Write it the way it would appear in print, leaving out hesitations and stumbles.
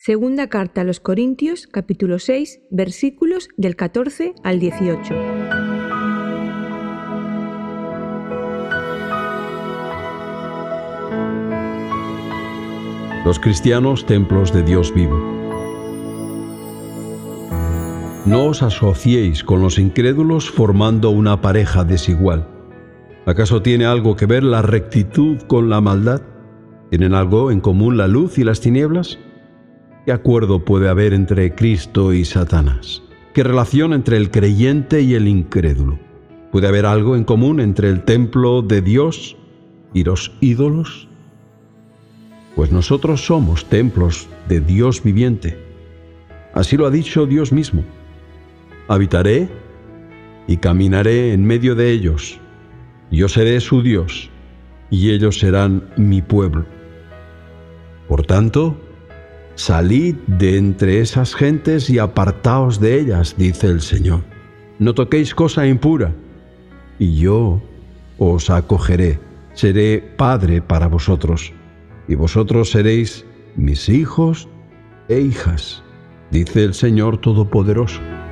Segunda carta a los Corintios, capítulo 6, versículos del 14 al 18. Los cristianos, templos de Dios vivo. No os asociéis con los incrédulos formando una pareja desigual. ¿Acaso tiene algo que ver la rectitud con la maldad? ¿Tienen algo en común la luz y las tinieblas? ¿Qué acuerdo puede haber entre Cristo y Satanás? ¿Qué relación entre el creyente y el incrédulo? ¿Puede haber algo en común entre el templo de Dios y los ídolos? Pues nosotros somos templos de Dios viviente. Así lo ha dicho Dios mismo. Habitaré y caminaré en medio de ellos. Yo seré su Dios y ellos serán mi pueblo. Por tanto, salid de entre esas gentes y apartaos de ellas, dice el Señor. No toquéis cosa impura, y yo os acogeré. Seré padre para vosotros, y vosotros seréis mis hijos e hijas, dice el Señor Todopoderoso.